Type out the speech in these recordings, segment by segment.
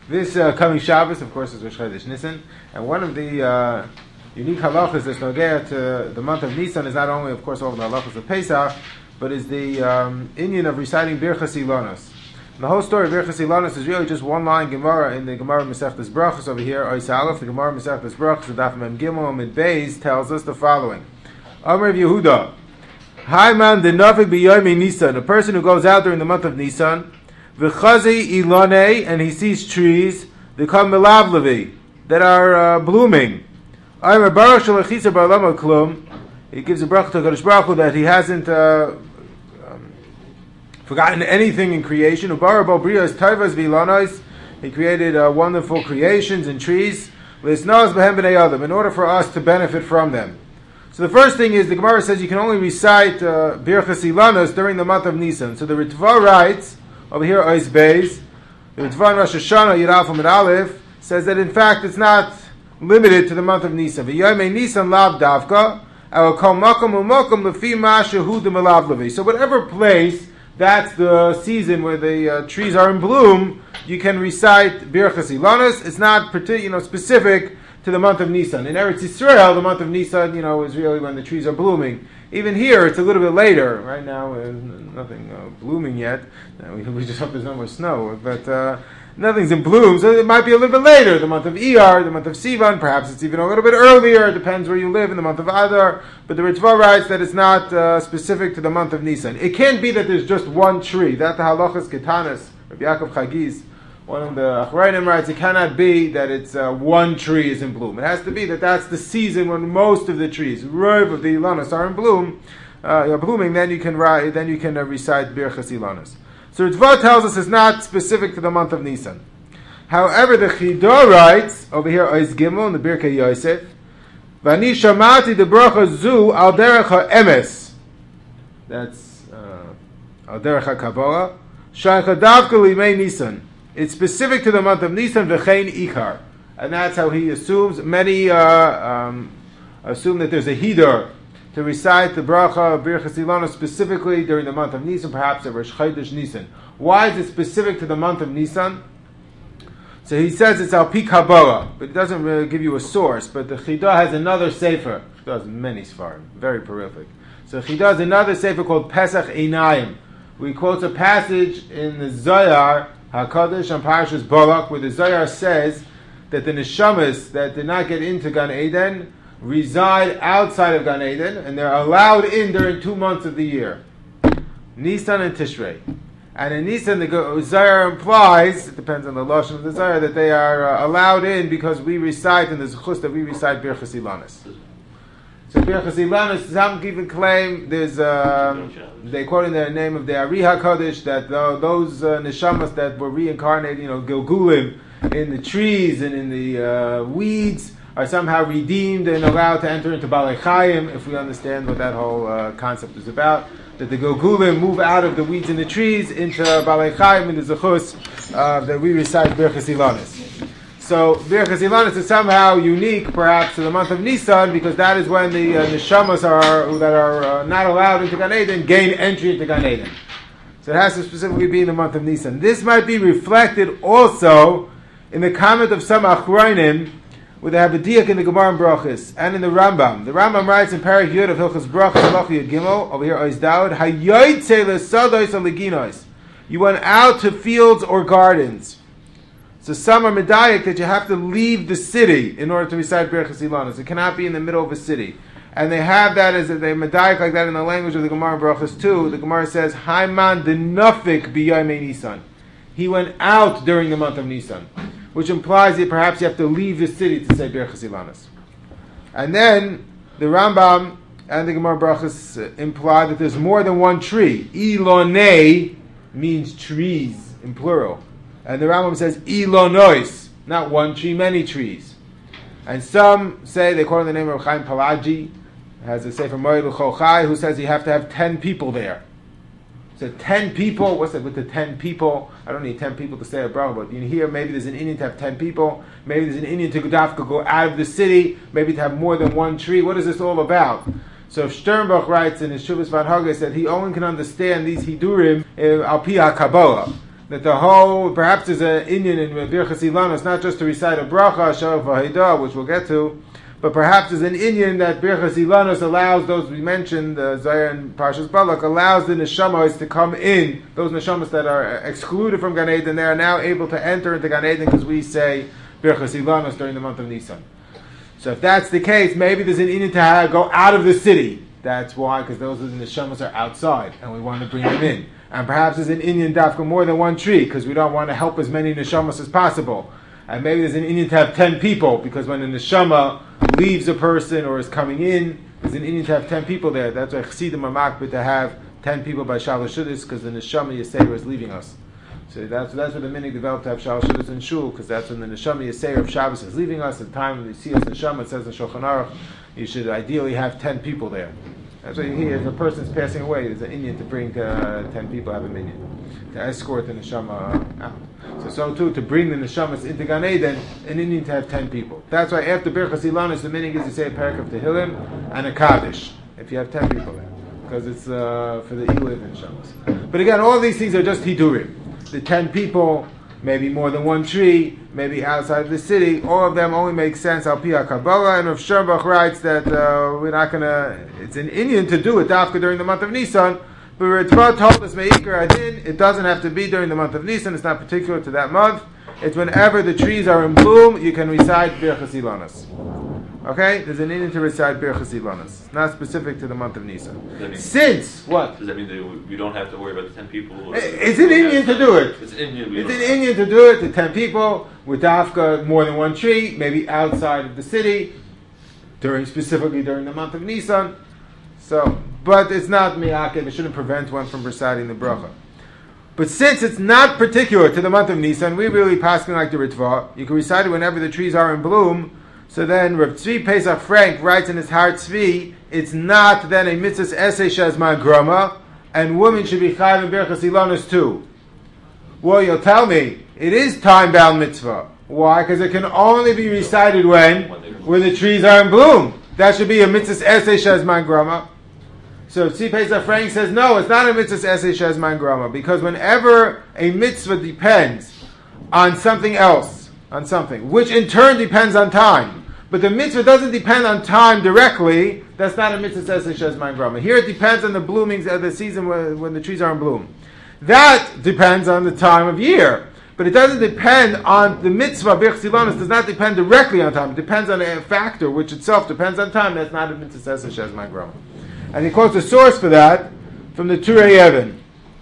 This coming Shabbos, of course, is Rosh Chodesh Nisan, and one of the unique halachas that's nogea to the month of Nisan is not only, of course, all of the halachas of Pesach, but is the inyan of reciting Birchas Ilanos. The whole story of Birchas Ilanos is really just one line Gemara in the Gemara Masechtas Brachos over here, Ois Aleph. The Gemara Masechtas Brachos, the Daf Mem Gimel Amid Beis, tells us the following: Amar of Yehuda, Hayman the Nafik b'Yomi Nisan, a person who goes out during the month of Nisan, v'chazi ilane, and he sees trees, they come melavlevi, that are blooming. Amar Baruch Shalachisa Ba'alama Klum, he gives a bracha to Kadosh Baruch Hu that he hasn't forgotten anything in creation. Ubarabo Brios Taivas Vilanos, he created wonderful creations and trees. L'isnaz b'hem b'nei adam, in order for us to benefit from them. So the first thing is, the Gemara says you can only recite Birchas Ilanos during the month of Nisan. So the Ritva writes, over here, Ois Beis, the Ritva in Rosh Hashanah, Yud Alef Amud Aleph, says that in fact it's not limited to the month of Nisan. V'yomei Nisan lav davka, our kol makom u'makom lefi ma shehu d'melav levi. So whatever place, that's the season where the trees are in bloom, you can recite Birchas Ilanos. It's not specific to the month of Nisan. In Eretz Yisrael, the month of Nisan, is really when the trees are blooming. Even here, it's a little bit later. Right now, nothing blooming yet. We just hope there's no more snow. But nothing's in bloom, so it might be a little bit later. The month of Iyar, the month of Sivan, perhaps it's even a little bit earlier. It depends where you live in the month of Adar. But the Ritva writes that it's not specific to the month of Nisan. It can't be that there's just one tree. That the halachas ketanas, Rabbi Yaakov Chagiz, one of the Achrayim writes, it cannot be that it's one tree is in bloom. It has to be that that's the season when most of the trees, rov of the Ilanos, are in bloom, blooming. Then you can recite Birchas Ilanos. So Ritva tells us it's not specific to the month of Nisan. However, the Chidah writes over here, Ois Gimel in the Birkei Yosef, Vani shamati de bracha zu al derech ha'emes. That's al derech ha'kavola. Shaycha davka limei Nisan. It's specific to the month of Nisan, v'chein ikar. And that's how he assumes. Many assume that there's a hidur to recite the bracha of Birchas Ilanos specifically during the month of Nisan, perhaps at Rosh Chodesh Nisan. Why is it specific to the month of Nisan? So he says it's al pi Kabbalah, but it doesn't really give you a source. But the Chidah has another sefer. Chidah has many svarim, very prolific. So Chidah has another sefer called Pesach Einayim. We quote a passage in the Zohar HaKadosh on Parashas Balak, where the Zohar says that the neshamas that did not get into Gan Eden reside outside of Gan Eden, and they're allowed in during 2 months of the year, Nisan and Tishrei. And in Nisan, the Zohar implies, it depends on the lashon of the Zohar, that they are allowed in because we recite, and there's a chus that we recite Birchas Ilanos. So Birchas Ilanos, some even claim there's they quote in the name of the Ari HaKadosh that those neshamas that were reincarnated, Gilgulim, in the trees and in the weeds, are somehow redeemed and allowed to enter into Balei Chayim, if we understand what that whole concept is about. That the Gilgulim move out of the weeds and the trees into Balei Chayim, and the Zechus that we recite Birchas Ilanos. So Birchas Ilanos is somehow unique, perhaps, to the month of Nisan, because that is when the neshamas that are not allowed into Gan Eden gain entry into Gan Eden. So it has to specifically be in the month of Nisan. This might be reflected also in the comment of some Achrayim, where they have a diak in the Gemara and Brachos, and in the Rambam. The Rambam writes in Perek Yud of Hilchos Brachos, Halach Yud Gimel, over here, Ois Daud, Hayoytze lesados aleginois. You went out to fields or gardens. So some are medayik that you have to leave the city in order to recite Birchas Ilanos. It cannot be in the middle of a city. And they have that as they medayik like that in the language of the Gemara and Brachos too. The Gemara says, Hayman the Nafik b'yomei Nisan. He went out during the month of Nisan, which implies that perhaps you have to leave the city to say Birchas Ilanos. And then the Rambam and the Gemara Brachos imply that there's more than one tree. Ilonei means trees in plural. And the Rambam says Ilonois, not one tree, many trees. And some say, they quote the name of Chaim Palaji, has a sefer Moed L'Chochai, who says you have to have 10 people there. So 10 people, what's that with the 10 people? I don't need 10 people to say a bracha, but here maybe there's an Indian to have 10 people, maybe there's an Indian to go out of the city, maybe to have more than one tree. What is this all about? So Sternbach writes in his Shuvas Van Haggis that he only can understand these Hidurim al pi Kabbalah. that the whole, perhaps there's an Inyan in Birchas Ilanos, not just to recite a bracha, Shalach v'Haidah, which we'll get to, but perhaps there's an Inyan that Birchas Ilanos allows those we mentioned, Zayar and Parshas Balak, allows the neshamas to come in, those neshamas that are excluded from Gan Eden, they are now able to enter into Gan Eden because we say Birchas Ilanos during the month of Nisan. So if that's the case, maybe there's an Inyan to go out of the city. That's why, because those of the neshamas are outside, and we want to bring them in. And perhaps there's an Inyan dafka more than one tree, because we don't want to help as many neshamas as possible. And maybe there's an Inyan to have 10 people, because when a neshama leaves a person or is coming in, there's an Inyan to have 10 people there. That's why Chassidim are makbid to have 10 people by Shalosh Shudas, because the neshama Yisrael is leaving us. So that's where the minig developed to have Shalosh Shudas in Shul, because that's when the neshama Yisrael of Shabbos is leaving us. At the time when they see us neshama, it says in Shulchan Aruch, you should ideally have 10 people there. That's why you hear if a person's passing away, there's an Inyan to bring 10 people, have a minyan, to escort the neshama out. So too, to bring the neshamas into Gan Eden, an Inyan to have 10 people. That's why after Birchas Ilanos, the minyan is to say a parak of Tehillim and a Kaddish, if you have 10 people there, because it's for the Eliv and neshamas. But again, all these things are just Hidurim. The 10 people, maybe more than one tree, maybe outside the city, all of them only make sense al pi Kabbalah, and Rav Sherbach writes that we're not going to, it's an Inyan to do it dafka during the month of Nisan, but Ritva told us Me'ikar Adin, it doesn't have to be during the month of Nisan, it's not particular to that month, it's whenever the trees are in bloom, you can recite Birchas Ilanos. Okay? There's an Inyan to recite Birchas Ilanos. It's not specific to the month of Nisan. Since, what? Does that mean that we don't have to worry about the 10 people? It's an Inyan to do it. It's an Inyan. It's an Inyan to do it, the 10 people, with dafka more than one tree, maybe outside of the city, specifically during the month of Nisan. So, but it's not mi'akev, it shouldn't prevent one from reciting the bracha. But since it's not particular to the month of Nisan, we really passing like the Ritva, you can recite it whenever the trees are in bloom. So then Rav Tzvi Pesach Frank writes in his Har Tzvi, it's not then a mitzvah's essay shazman grama, and women should be chayav in Birchas Ilanos too. Well, you'll tell me, it is time-bound mitzvah. Why? Because it can only be recited when the trees are in bloom. That should be a mitzvah's essay shazman grama. So Tzvi Pesach Frank says, no, it's not a mitzvah's essay shazman grama, because whenever a mitzvah depends on something else, which in turn depends on time, but the mitzvah doesn't depend on time directly, that's not a mitzvah's essay shazman grama. Here it depends on the bloomings of the season when the trees are in bloom. That depends on the time of year. But it doesn't depend on the mitzvah. Birchas Ilanos does not depend directly on time. It depends on a factor which itself depends on time. That's not a mitzvah essay shazman grama. And he quotes a source for that from the Turei Even.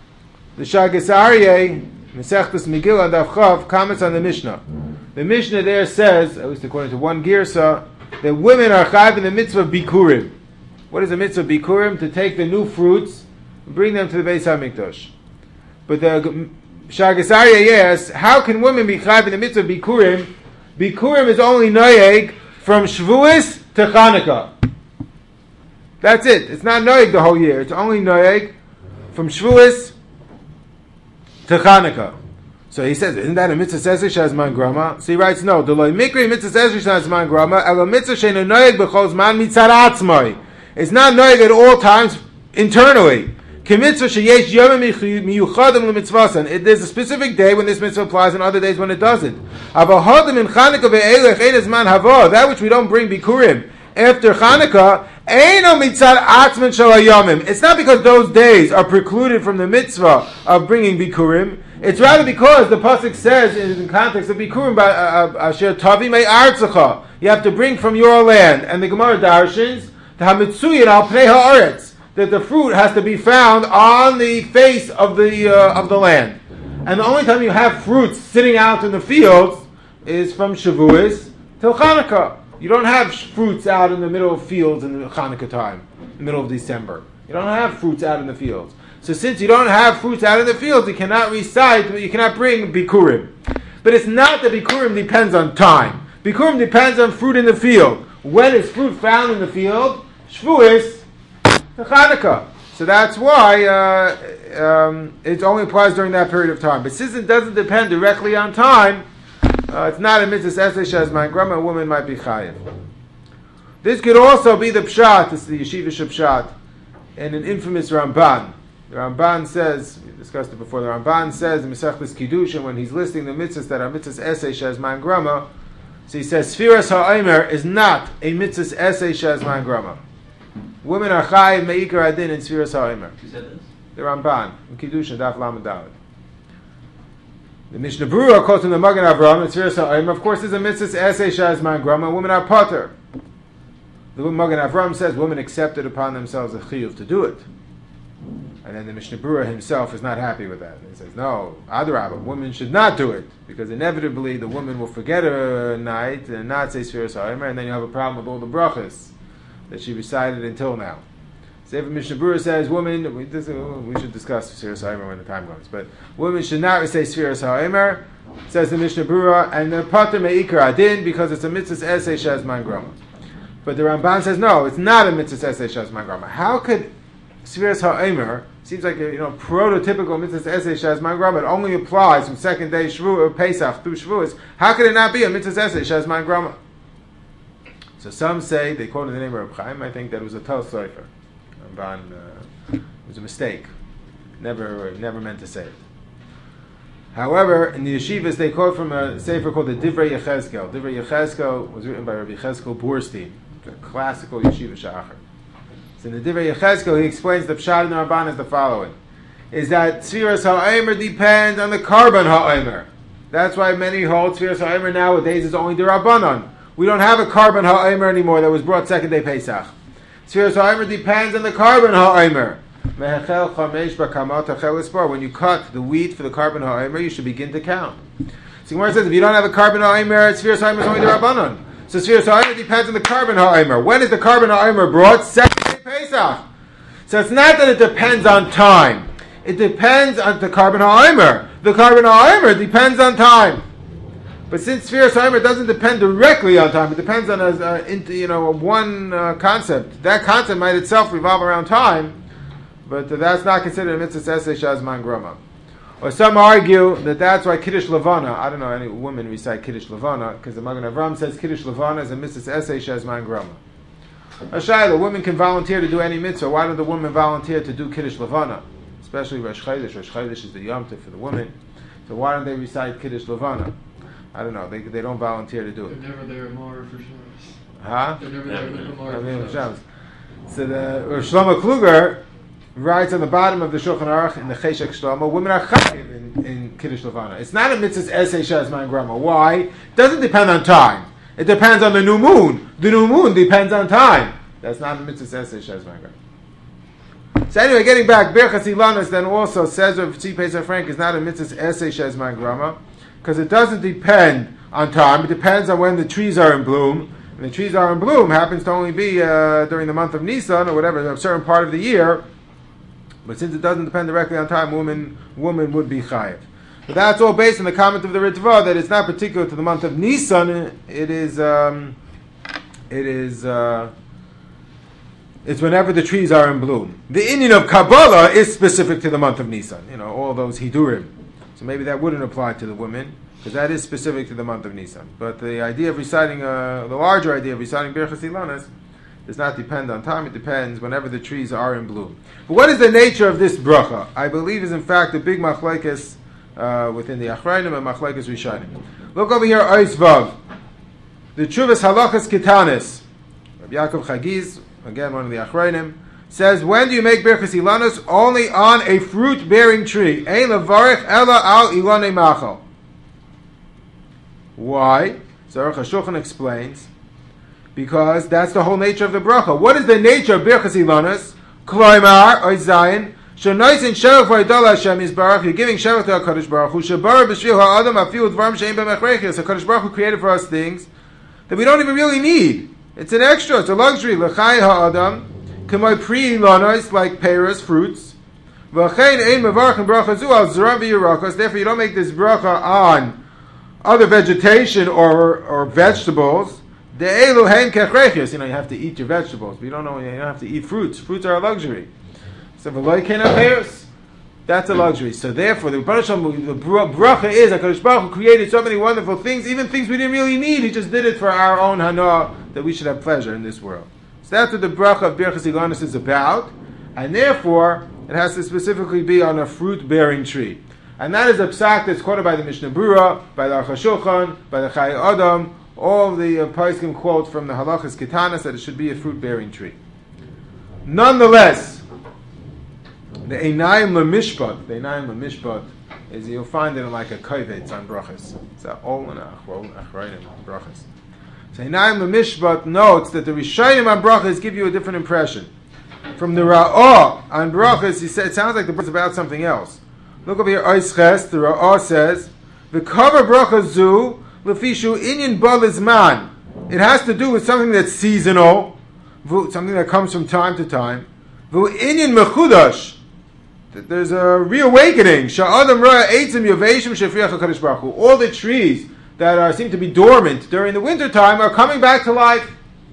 The Shagas Aryeh, Mesechtas Megillah Daf Chav, comments on the Mishnah. The Mishnah there says, at least according to one Girsa, that women are chayav in the mitzvah of Bikurim. What is the mitzvah of Bikurim? To take the new fruits and bring them to the Beis HaMikdash. But the Shagas Aryeh asks, how can women be chayav in the mitzvah of Bikurim? Bikurim is only noyeg from Shavuos to Chanukah. That's it. It's not noyeg the whole year. It's only noyeg from Shavuos to Chanukah. So he says, isn't that a mitzvah seseh shazman grama? So he writes, no. The loy mikri mitzvah seseh shazman grama ela mitzvah sheinu noyeg b'chol zman mitzad atzmai. It's not noyeg at all times internally. K'mitzvah sheyesh yomim miyuchadim l'mitzvasan. There's a specific day when this mitzvah applies and other days when it doesn't. Avohadim in Chanukah ve'elech ein zman hava. That which we don't bring bikurim after Chanukah, eino mitzad atzman shel hayomim. It's not because those days are precluded from the mitzvah of bringing bikurim. It's rather because the pasuk says in the context of bikurim, asher tavi me'artzecha, you have to bring from your land. And the Gemara darshins the hamitzuyin al pnei haaretz, that the fruit has to be found on the face of the land. And the only time you have fruits sitting out in the fields is from Shavuos till Chanukah. You don't have fruits out in the middle of fields in the Chanukah time, in the middle of December. You don't have fruits out in the fields. So since you don't have fruits out in the fields, you cannot recite, you cannot bring Bikurim. But it's not that Bikurim depends on time. Bikurim depends on fruit in the field. When is fruit found in the field? Shavuos to Chanukah. So that's why it only applies during that period of time. But since it doesn't depend directly on time, it's not a mitzvah essay shazman grama, a woman might be chayiv. This could also be the pshat, it's the yeshivish pshat, and an infamous Ramban. The Ramban says, discussed it before. The Ramban says in Masechtas Kiddushin, when he's listing the mitzvahs that are mitzvahs esay shezman grama, so he says Sfiras ha'omer is not a mitzvahs esay shezman grama. Women are chayiv meikar adin in Sfiras ha'omer. Who said this? The Ramban in Kiddushin Daf Lamed Daled. The Mishnah Berurah quotes in the Magen Avraham in Sfiras ha'omer. Of course, there's a mitzvahs esay shezman grama. Women are potter. The Magen Avraham says women accepted upon themselves a chiyuv to do it. And then the Mishnah Berurah himself is not happy with that. He says, no, Adarabah, women should not do it, because inevitably the woman will forget her night and not say Sfiras ha'omer, and then you have a problem with all the brachas that she recited until now. So if Mishnah Berurah says women, we should discuss Sfiras ha'omer when the time comes, but women should not recite Sfiras ha'omer, says the Mishnah Berurah, and the pater me'ikar adin, because it's a mitzvah esay shezman grama. But the Ramban says, no, it's not a mitzvah esay shezman grama. How could Sfiras ha'omer, seems like a prototypical mitzvah esay shezman grama, it only applies from second day Shavuot, Pesach through Shavuos. How could it not be a mitzvah esay shezman grama? So some say, they quoted the name of Reb Chaim, I think that it was a Tel Sofer. Ramban, it was a mistake. Never meant to say it. However, in the yeshivas, they quote from a sefer called the Divrei Yechezkel. Divrei Yechezkel was written by Rabbi Yechezkel Borstein, a classical yeshiva shachar. So in the Divrei Yechezkel, he explains the pshat in the Ramban as the following: is that Sfiras ha'omer depends on the Karban ha'omer. That's why many hold Sfiras ha'omer nowadays is only the Rabbanon. We don't have a Karban ha'omer anymore that was brought second day Pesach. Sfiras ha'omer depends on the Karban ha'omer. When you cut the wheat for the Karban ha'omer, you should begin to count. So Gemara says, if you don't have a Karban ha'omer, Sfiras ha'omer is only the Rabbanon. So Sfiras ha'omer depends on the Karban ha'omer. When is the Karban ha'omer brought? Second day Pesach. So it's not that it depends on time. It depends on the Karban ha'omer. The Karban ha'omer depends on time. But since Sfiras ha'omer doesn't depend directly on time, it depends on one concept. That concept might itself revolve around time, but that's not considered a mitzvah esay shezman grama. Or some argue that that's why Kiddush Levana, I don't know any women recite Kiddush Levana, because the Magen Avraham says Kiddush Levana is a mitzvah esay shezman grama. Ashayla, women can volunteer to do any mitzvah. Why don't the women volunteer to do Kiddush Levana? Especially Rosh Chodesh. Rosh Chodesh is the Yom Tov for the women. So why don't they recite Kiddush Levana? I don't know. They don't volunteer to do it. They're never there more for Shabbos. Huh? They're never there more for Shabbos. So the Shlomo Kluger writes on the bottom of the Shulchan Aruch in the Cheshek Shlomo, women are chayiv in Kiddush Levana. It's not a mitzvah esay shezman grama. Why? It doesn't depend on time. It depends on the new moon. The new moon depends on time. That's not a mitzvah esay shezman grama. So anyway, getting back, Birchas Ilanos then also says Rav Tzvi Pesach Frank is not a mitzvah esay shezman grama, because it doesn't depend on time. It depends on when the trees are in bloom. And the trees are in bloom happens to only be during the month of Nisan or whatever, a certain part of the year. But since it doesn't depend directly on time, woman would be chayiv. But that's all based on the comment of the Ritva that it's not particular to the month of Nisan. It's whenever the trees are in bloom. The Indian of Kabbalah is specific to the month of Nisan. All those Hidurim. So maybe that wouldn't apply to the women, because that is specific to the month of Nisan. But the idea of reciting, the larger idea of reciting Birchas Ilanos does not depend on time. It depends whenever the trees are in bloom. But what is the nature of this bracha? I believe is in fact a big machlekes within the Achrayim and machlekes Rishonim. Look over here, Ois Vav. The Tshuvas Halachas Ketanis. Rabbi Yaakov Chagiz, again one of the Achrayim, says, when do you make Birchas Ilanos? Only on a fruit-bearing tree. Ein levarich ela al ilonei machal. Why? So Aruch HaShulchan explains, because that's the whole nature of the bracha. What is the nature of Birchas Ilanos? Kloimar, Oy Zayin, Shenoisin Shevach V'Yidol Hashem Yisbarach, you're giving Shevach to HaKadosh Baruch Hu, Shebar B'Shvil HaAdam Afiu Dvarim She'im B'Mechreichis, HaKadosh Baruch Hu created for us things that we don't even really need. It's an extra, it's a luxury. L'chai HaAdam, K'moi Pri Ilanos, like pears, fruits. V'chein Ein Mevarach Bracha Zu Al Zeram V'Yirakos, therefore you don't make this bracha on other vegetation or vegetables. You have to eat your vegetables, but you don't have to eat fruits. Fruits are a luxury. So pears, that's a luxury. So therefore, the bracha is HaKadosh Baruch Hu created so many wonderful things, even things we didn't really need. He just did it for our own hana, that we should have pleasure in this world. So that's what the bracha of Birchas Ilanos is about, and therefore it has to specifically be on a fruit-bearing tree. And that is a psak that's quoted by the Mishnah Berurah, by the Aruch HaShulchan, by the Chai Adam, all of the Poskim quote from the Halachas Ketanas that it should be a fruit-bearing tree. Nonetheless, the Einayim Lemishpat is, you'll find it in like a kovetz on brachas. It's a ol and achrayim brachas. So Einayim Lemishpat notes that the Rishayim on brachas give you a different impression. From the Ra'ah on brachas, he said it sounds like the brachas about something else. Look over here, Ois Ches, the Ra'ah says, the cover bracha zu lefishu inyan balizman. It has to do with something that's seasonal, something that comes from time to time. Vu inyan mechudash. There's a reawakening. Sha'adam ra'ah eitzim yoveshim shefriach HaKadosh Baruch Hu. All the trees that seem to be dormant during the winter time are coming back to life.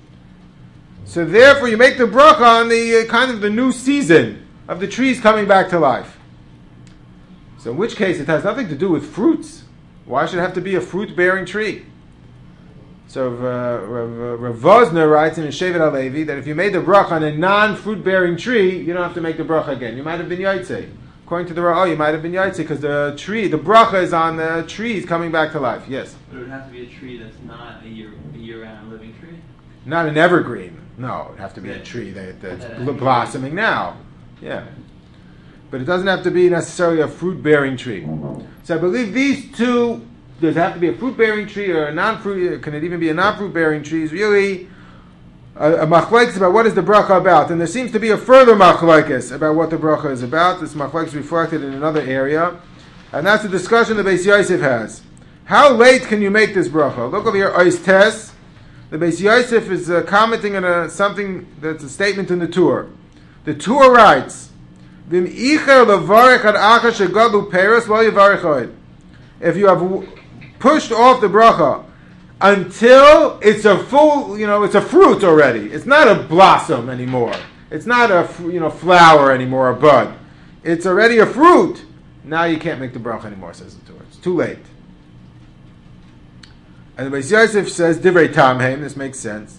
So therefore, you make the bracha on the kind of the new season of the trees coming back to life. So in which case, it has nothing to do with fruits. Why should it have to be a fruit-bearing tree? So Rav Vosner writes in Shevet HaLevi that if you made the bracha on a non-fruit-bearing tree, you don't have to make the bracha again. You might have been yaitze. According to the Ra'ah, you might have been yaitze because the bracha is on the trees coming back to life. Yes? But it would have to be a tree that's not a year-round living tree? Not an evergreen. No, it would have to be a tree that's blossoming now. Yeah. But it doesn't have to be necessarily a fruit-bearing tree. So I believe these two, does it have to be a fruit-bearing tree or a non-fruit, can it even be a non-fruit-bearing tree, is really a machlekes about what is the bracha about. And there seems to be a further machlekes about what the bracha is about. This machlekes is reflected in another area. And that's the discussion the Beis Yosef has. How late can you make this bracha? Look over here, Ois Tes. The Beis Yosef is commenting on something that's a statement in the Tur. The Tur writes, if you have pushed off the bracha until it's a full, it's a fruit already. It's not a blossom anymore. It's not a flower anymore, a bud. It's already a fruit. Now you can't make the bracha anymore, says the Torah. It's too late. And the Beis Yosef says, Divrei Tamheim, this makes sense.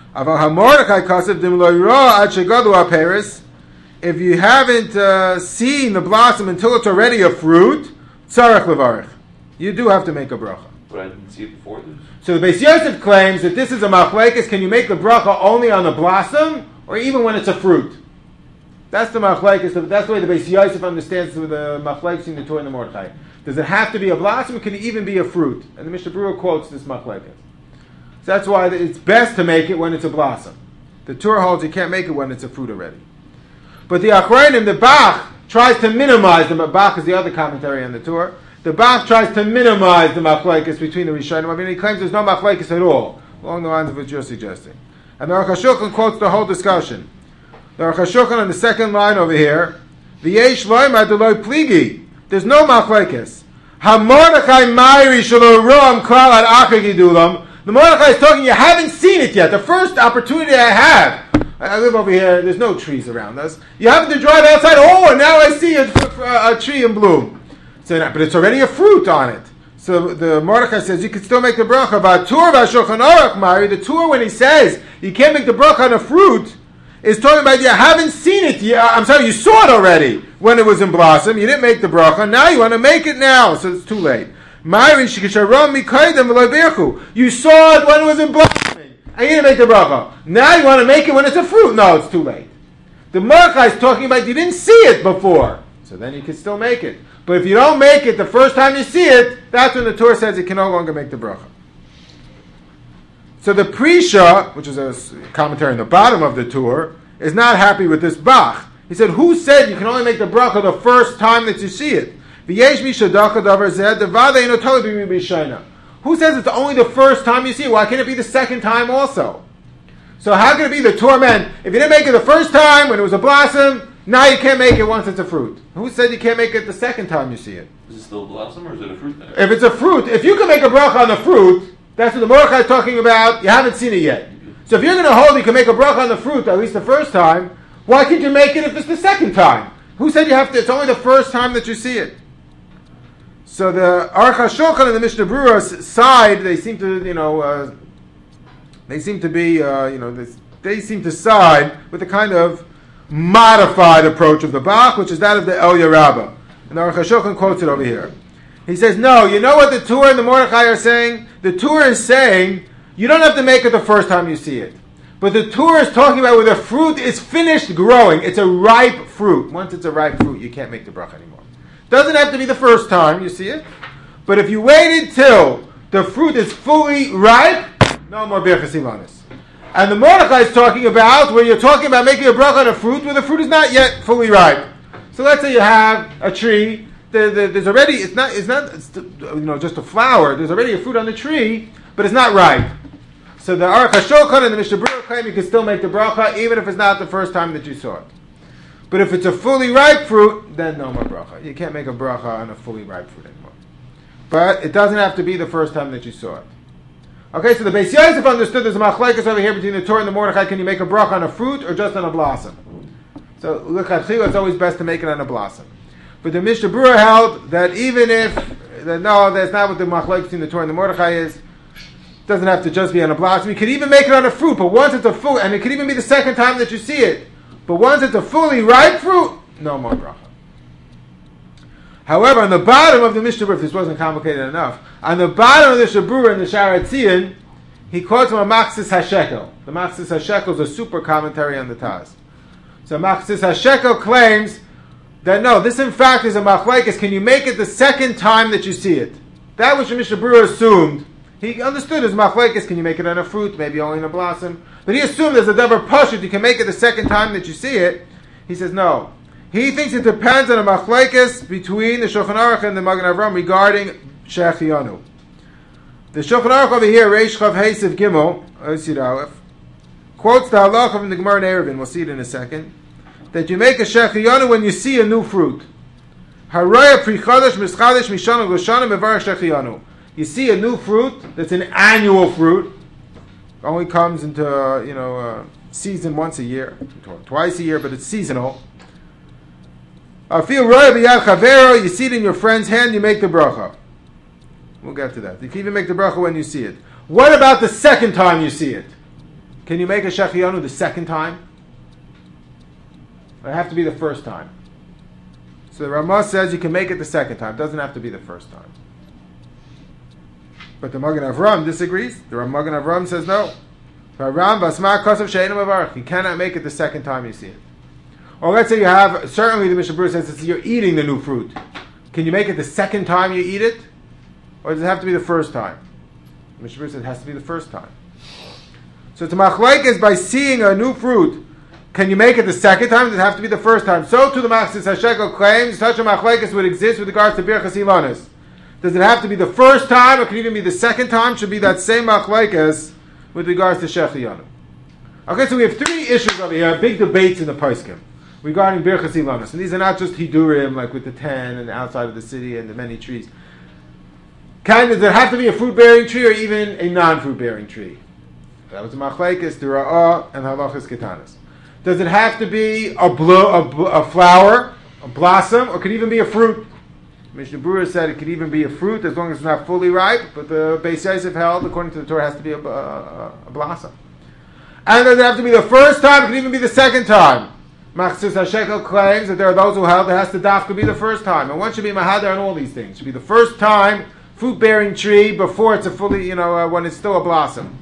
If you haven't seen the blossom until it's already a fruit, tzarech levarich. You do have to make a bracha. But I didn't see it before this. So the Beis Yosef claims that this is a machlekes. Can you make the bracha only on the blossom, or even when it's a fruit? That's the machlekes. That's the way the Beis Yosef understands the machlekes in the Torah and the Mordechai. Does it have to be a blossom, or can it even be a fruit? And the Mishnah Berurah quotes this machlekes. So that's why it's best to make it when it's a blossom. The Torah holds you can't make it when it's a fruit already. But the Achrayim, the Bach, tries to minimize the Bach is the other commentary on the Torah. The Bach tries to minimize the machlekes between the Rishonim. I mean, he claims there's no machlekes at all, along the lines of what you're suggesting. And the Aruch HaShulchan quotes the whole discussion. The Aruch HaShulchan on the second line over here, V'yesh loymar deloy pligi. There's no machlekes. Ha-Mordechai Mayri shelo roam klal ad acher gidulam. The Mordechai is talking, you haven't seen it yet. The first opportunity I have. I live over here, there's no trees around us. You happen to drive outside, and now I see a tree in bloom. So, but it's already a fruit on it. So the Mordechai says, you can still make the bracha. About Tur v'Shulchan Aruch Mari, the Tur when he says, you can't make the bracha on a fruit, is talking about you haven't seen it yet. I'm sorry, you saw it already when it was in blossom. You didn't make the bracha. Now you want to make it now, so it's too late. Mari shikisharam mikaydem v'lo. You saw it when it was in blossom. And you didn't make the bracha. Now you want to make it when it's a fruit. No, it's too late. The Mordechai is talking about you didn't see it before. So then you can still make it. But if you don't make it the first time you see it, that's when the Torah says you can no longer make the bracha. So the Prisha, which is a commentary on the bottom of the Torah, is not happy with this Bach. He said, who said you can only make the bracha the first time that you see it? Who says it's only the first time you see it? Why can't it be the second time also? So how can it be the torment? If you didn't make it the first time when it was a blossom, now you can't make it once it's a fruit. Who said you can't make it the second time you see it? Is it still a blossom or is it a fruit there? If it's a fruit, if you can make a bracha on the fruit, that's what the Mordechai is talking about. You haven't seen it yet. So if you're going to hold you can make a bracha on the fruit at least the first time, why can't you make it if it's the second time? Who said you have to? It's only the first time that you see it. So the Aruch HaShulchan and the Mishnah Berurah side, they seem to, they seem to side with the kind of modified approach of the Bach, which is that of the Elya Rabbah. And the Aruch HaShulchan quotes it over here. He says, no, you know what the Tur and the Mordechai are saying? The Tur is saying, you don't have to make it the first time you see it. But the Tur is talking about where the fruit is finished growing. It's a ripe fruit. Once it's a ripe fruit, you can't make the bracha anymore. Doesn't have to be the first time you see it. But if you waited till the fruit is fully ripe, no more Birchas Ilanos. And the Mordechai is talking about where you're talking about making a bracha on a fruit where the fruit is not yet fully ripe. So let's say you have a tree. There's already it's not just a flower. There's already a fruit on the tree, but it's not ripe. So the Aruch HaShulchan and the Mishnah Berurah claim you can still make the bracha even if it's not the first time that you saw it. But if it's a fully ripe fruit, then no more bracha. You can't make a bracha on a fully ripe fruit anymore. But it doesn't have to be the first time that you saw it. Okay, so the Beis Yosef understood there's a machlekes over here between the Torah and the Mordechai. Can you make a bracha on a fruit or just on a blossom? So l'chadchila, it's always best to make it on a blossom. But the Mishnah Berurah held that even if no, that's not what the machlekes between the Torah and the Mordechai is. It doesn't have to just be on a blossom. You could even make it on a fruit, but once it's a full, and it could even be the second time that you see it. But once it's a fully ripe fruit, no more bracha. However, on the bottom of the Mishnah Berurah, if this wasn't complicated enough, on the bottom of the Mishnah Berurah in the Sha'ar HaTziyun, he quotes from a Machzis HaShekel. The Machzis HaShekel is a super commentary on the Taz. So Machzis HaShekel claims that no, this in fact is a machlekes. Can you make it the second time that you see it? That which the Mishnah Berurah assumed. He understood as machlekes. Can you make it on a fruit, maybe only on a blossom? But he assumed as a davar pashut, you can make it the second time that you see it. He says no. He thinks it depends on a machlekes between the Shulchan Aruch and the Magen Avraham regarding Shechianu. The Shulchan Aruch over here, Reish Chav Heisev Gimel, Osid Aleph, quotes the halacha from the Gemara in Eruvin. We'll see it in a second. That you make a Shechianu when you see a new fruit. Haraya Pri Chodesh Mischadesh Mishana L'Shana Mevarach Shechianu. You see a new fruit that's an annual fruit. Only comes into season once a year, twice a year, but it's seasonal. You see it in your friend's hand, you make the bracha. We'll get to that. You can even make the bracha when you see it. What about the second time you see it? Can you make a shechianu the second time? It have to be the first time. So the Ramah says you can make it the second time. It doesn't have to be the first time. But the Magen Avraham disagrees. The Magen Avraham says no. You cannot make it the second time you see it. Or let's say you have, certainly the Mishnah Berurah says you're eating the new fruit. Can you make it the second time you eat it? Or does it have to be the first time? The Mishnah Berurah says it has to be the first time. So to machlekes by seeing a new fruit, can you make it the second time? Does it have to be the first time? So to the Machzis HaShekel claims such a machlekes would exist with regards to Birchas Ilanos. Does it have to be the first time, or can it even be the second time? Should be that same machlekes with regards to Shechianu. Okay, so we have three issues over here, big debates in the Poskim regarding Birchas Ilanos. And these are not just Hidurim, like with the 10 and outside of the city and the many trees. Does it have to be a fruit-bearing tree or even a non-fruit-bearing tree? That was the machlekes, the Ra'ah, and halachas ketanas. Does it have to be a flower, a blossom, or could it even be a fruit? Mishnah Berurah said it could even be a fruit as long as it's not fully ripe, but the Beis Yosef held, according to the Torah, it has to be a blossom. And does it have to be the first time? It could even be the second time. Machzis HaShekel claims that there are those who held it has to dafka be the first time. And one should be mahader on all these things. It should be the first time fruit-bearing tree before it's a fully, when it's still a blossom.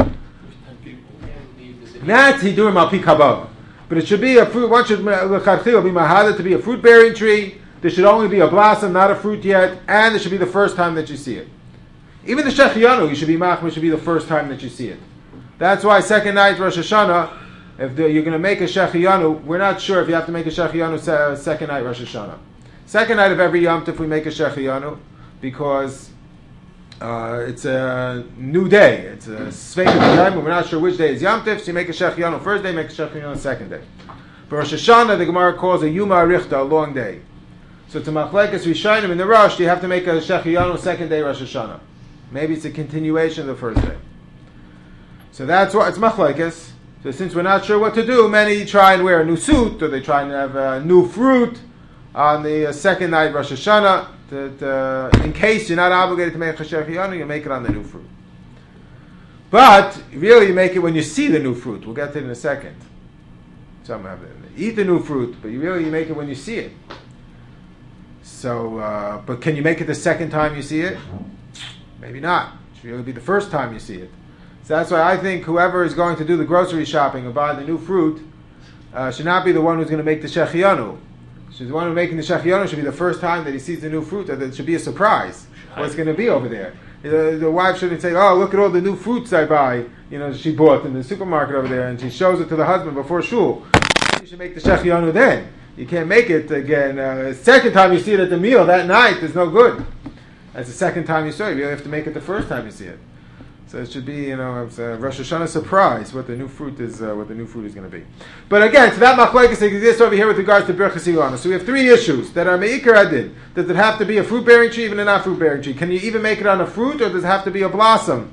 That's Hidurim al pi kabbalah. But it should be a fruit. One should be mahader to be a fruit-bearing tree. There should only be a blossom, not a fruit yet, and it should be the first time that you see it. Even the Shechianu, you should be machmir, should be the first time that you see it. That's why second night Rosh Hashanah, if you're going to make a Shechianu, we're not sure if you have to make a Shechianu second night Rosh Hashanah. Second night of every Yom Tov we make a Shechianu because it's a new day. It's a Sveik time, but we're not sure which day is Yom Tov, so you make a Shechianu first day, make a Shechianu second day. For Rosh Hashanah, the Gemara calls a Yuma Arichta, a long day. So to machlekes Rishayim in the Rosh, you have to make a Shechianu second day Rosh Hashanah. Maybe it's a continuation of the first day. So that's why it's machlekes. So since we're not sure what to do, many try and wear a new suit, or they try and have a new fruit on the second night Rosh Hashanah. That in case you're not obligated to make a Shechianu, you make it on the new fruit. But really, you make it when you see the new fruit. We'll get to it in a second. Some have eat the new fruit, but you make it when you see it. So, but can you make it the second time you see it? Maybe not. It should really be the first time you see it. So that's why I think whoever is going to do the grocery shopping and buy the new fruit should not be the one who's going to make the shechianu. The one who's making the shechianu should be the first time that he sees the new fruit. That it should be a surprise what's going to be over there. The wife shouldn't say, "Oh, look at all the new fruits I buy." She bought in the supermarket over there, and she shows it to the husband before shul. You should make the shechianu then. You can't make it again. Second time you see it at the meal that night is no good. That's the second time you saw it. You really have to make it the first time you see it. So it should be, it's a Rosh Hashanah surprise what the new fruit is. What the new fruit is going to be. But again, so that machlokes exists over here with regards to Birchas Ilana. So we have three issues that are meikar adin. Does it have to be a fruit-bearing tree, even a not-fruit-bearing tree? Can you even make it on a fruit, or does it have to be a blossom?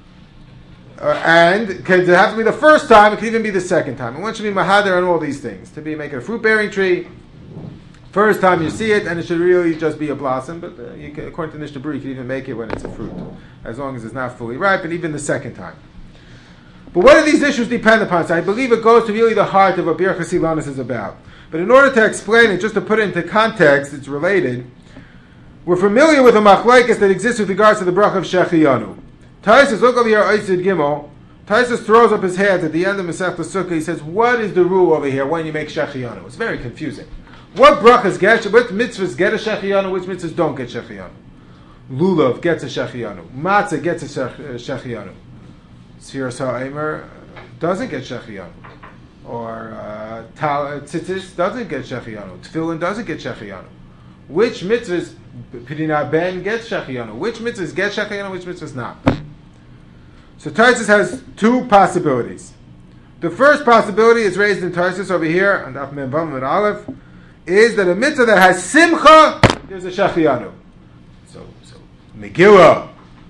And does it have to be the first time? It could even be the second time. And one should be mahader on all these things to be making a fruit-bearing tree. First time you see it, and it should really just be a blossom. But according to Mishnah Berurah, you can even make it when it's a fruit, as long as it's not fully ripe, and even the second time. But what do these issues depend upon? So I believe it goes to really the heart of what Birchas Ilanos is about. But in order to explain it, just to put it into context, it's related. We're familiar with the machlokes that exists with regards to the bracha of Shechianu. Taisus, look over here, Oisid Gimel. Taisus throws up his hands at the end of Masechta Sukkah. He says, "What is the rule over here when you make Shechianu?" It's very confusing. What brachas get? What mitzvahs get a shechianu? Which mitzvahs don't get shechianu? Lulav gets a shechianu. Matzah gets a shechianu. Sfiras ha'omer doesn't get shechianu. Or tzitzis doesn't get shechianu. Tefillin doesn't get shechianu. Which mitzvahs Pidina Ben gets shechianu? Which mitzvahs get shechianu? Which mitzvahs not? So Tarsus has two possibilities. The first possibility is raised in Tarsus over here on Daf Mem Vav and Aleph. Is that a mitzvah that has simcha, there's a shechianu. So Megillah,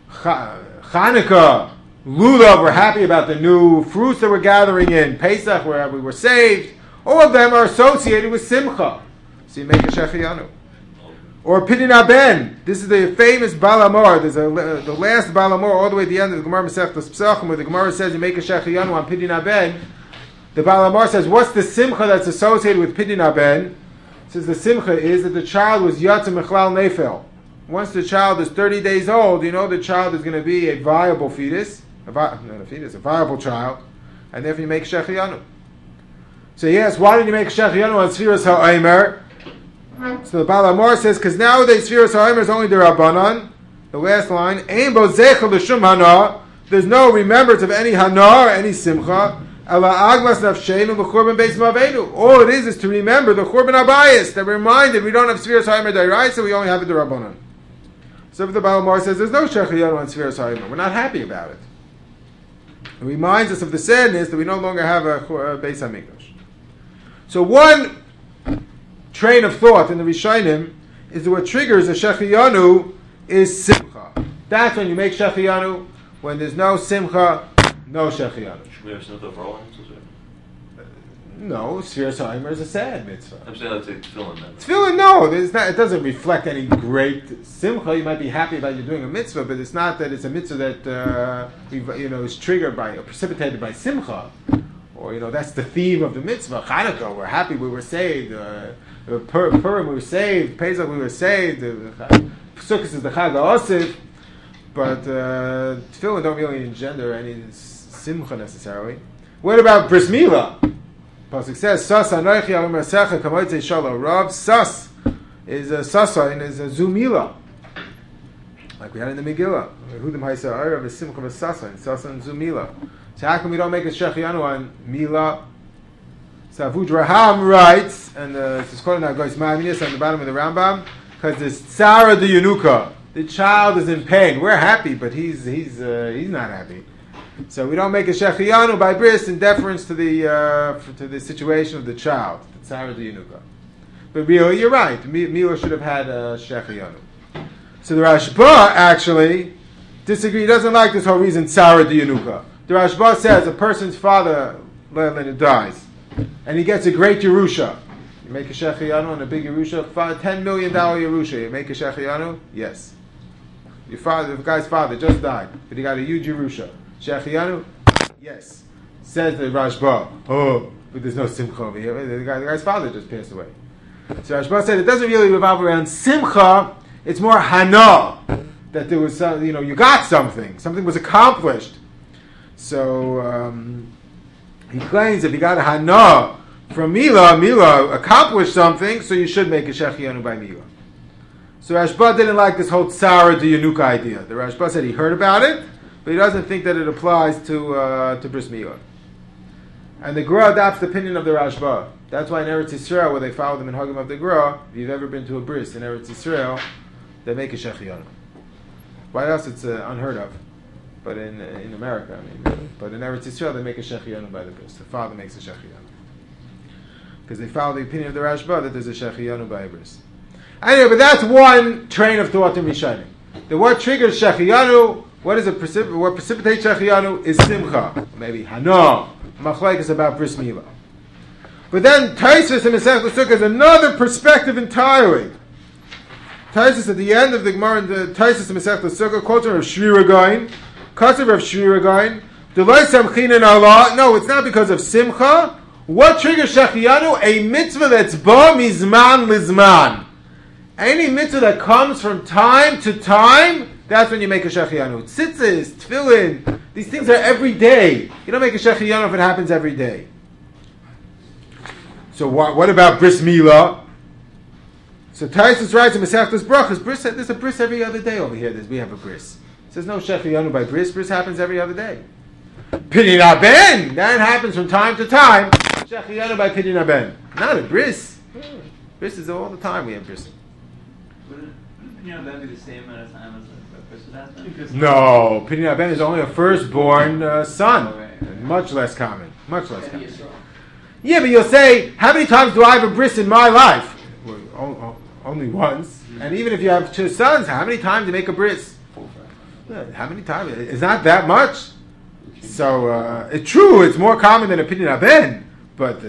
Chanukah, Lulav, we're happy about the new fruits that we're gathering in, Pesach, where we were saved. All of them are associated with simcha. So you make a shechianu. Or Pidin Ben. This is the famous Balamor. There's the last Balamor, all the way at the end of the Gemara Masechtas Pesachim, where the Gemara says you make a shechianu on Pidin Ben. The Balamor says, what's the simcha that's associated with Pidin Ben? Says the simcha is that the child was yatsa mechlal nefel. Once the child is 30 days old, the child is going to be a viable fetus, a viable child, and therefore you make shechianu. So yes, why did you make shechianu on Sfiras ha'omer? So the Baal HaMor says, because nowadays Sfiras ha'omer is only the Rabbanan. The last line, Ein bo zecher l'shum hana. There's no remembrance of any hana or any simcha. All it is to remember the Churban Abayis, that we're reminded we don't have Sfiras ha'omer d'oraisa, we only have it the Rabbanan. So the Baal HaMor says there's no shechianu on Sfiras ha'omer. We're not happy about it. It reminds us of the sadness that we no longer have a Beis HaMikdash. So one train of thought in the Rishonim is that what triggers a shechianu is simcha. That's when you make shechianu. When there's no simcha, no shechianu. Should we have simcha for all mitzvahs? No, Sfiras ha'omer is a sad mitzvah. I'm saying let's say tefillin then. Tefillin, no, it doesn't reflect any great simcha. You might be happy about you doing a mitzvah, but it's not that it's a mitzvah that is triggered by or precipitated by simcha, or that's the theme of the mitzvah. Chanukah, we're happy we were saved. Purim, we were saved. Pesach, we were saved. Sukkot is the Chag HaOsif, but tefillin don't really engender any simcha necessarily. What about bris milah? Pasuk says, "Sas anochi al mersecha kamotzei shalo rav." Sas is a sasain, is a zumila, like we had in the Megillah. Hudim haisa arav is simcha v'sasain, sasain zumila. So how come we don't make a shechianu on mila? So Avud Raham writes, and it's quoted now goes Ma'aminis on the bottom of the Rambam, because there's tzara de Yenuka. The child is in pain. We're happy, but he's not happy. So we don't make a shechianu by bris in deference to the situation of the child, the tzara de Yenuka. But really, you're right. Mila should have had a shechianu. So the Rashba actually disagrees. He doesn't like this whole reason tzara de Yenuka. The Rashba says a person's father dies, and he gets a great Yerusha. You make a shechianu on a big Yerusha, $10 million Yerusha. You make a shechianu? Yes. The guy's father just died, but he got a huge Yerusha. Shechianu? Yes. Says the Rashba. Oh, but there's no simcha over here. The guy's father just passed away. So Rashba said it doesn't really revolve around simcha. It's more hana, that there was you got something was accomplished. So he claims if you got a hana from Mila accomplished something, so you should make a shechianu by Mila. So Rashba didn't like this whole Tzara de Yanuka idea. The Rashba said he heard about it, but he doesn't think that it applies to Bris Mila. And the Gra adopts the opinion of the Rashba. That's why in Eretz Yisrael, where they follow the minhagim of the Gra, if you've ever been to a bris in Eretz Yisrael, they make a shechianu. Why else it's unheard of? But in America, but in Eretz Yisrael, they make a shechianu by the bris. The father makes a shechianu. Because they follow the opinion of the Rashba that there's a shechianu by a bris. Anyway, but that's one train of thought in Rishonim. The what triggers shechianu, what precipitates shechianu is simcha. Maybe hana. Machlek is about bris milah. But then Taisus in Masechet Sukkah is another perspective entirely. Taisus at the end of the Gemara in the Taisus in Masechet Sukkah quotes Rav Shri Ragain, Kasav Rav Shri Ragain, Delay Samchin in Allah. No, it's not because of simcha. What triggers shechianu? A mitzvah that's ba mizman lizman. Any mitzvah that comes from time to time, that's when you make a shechianu. Tzitzis, tefillin, these things are every day. You don't make a shechianu if it happens every day. So what about bris milah? So Taisus writes in Masechtas Brachos, there's a bris every other day over here. We have a bris. It says no shechianu by bris. Bris happens every other day. Pidyon haben, that happens from time to time. Shechianu by pidyon haben. Not a bris. Bris is all the time we have bris. Wouldn't Pidyon haben be the same amount of time as a bris would happen? No, Pidyon haben is only a firstborn son. Much less common. Much less common. Yeah, but you'll say, how many times do I have a bris in my life? Well, only once. And even if you have two sons, how many times do you make a bris? How many times? It's not that much. So it's true, it's more common than a pidyon haben, but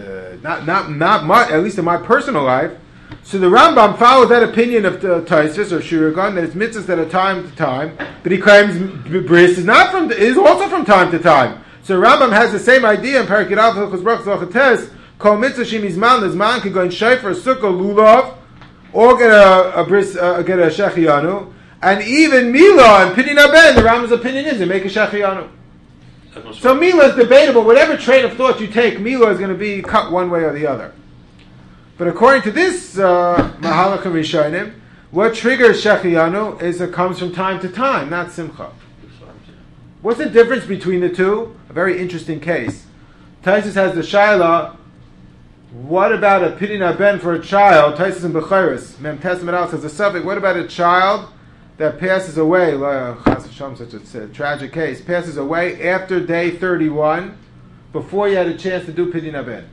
not much, at least in my personal life. So the Rambam follows that opinion of the Taisus or Shiragan that it's mitzvahs that are time to time, but he claims bris is also from time to time. So Rambam has the same idea in Parak Yud Aleph Hilchos Brachos Lachates. Kol mitzvah shemizman lezman can go in shayfer, sukkah, lulav, or get a bris, get a shechianu, and even milah and pidyon haben. The Rambam's opinion is to make a shechianu. So milah is debatable. Whatever train of thought you take, milah is going to be cut one way or the other. But according to this Mahalach and Rishonim, what triggers shechianu is it comes from time to time, not simcha. What's the difference between the two? A very interesting case. Taisus has the shaila. What about a pidyon haben for a child? Taisus and Bechiris. Mem Testament out says the subject. What about a child that passes away? Such a tragic case. Passes away after day 31, before you had a chance to do pidyon haben.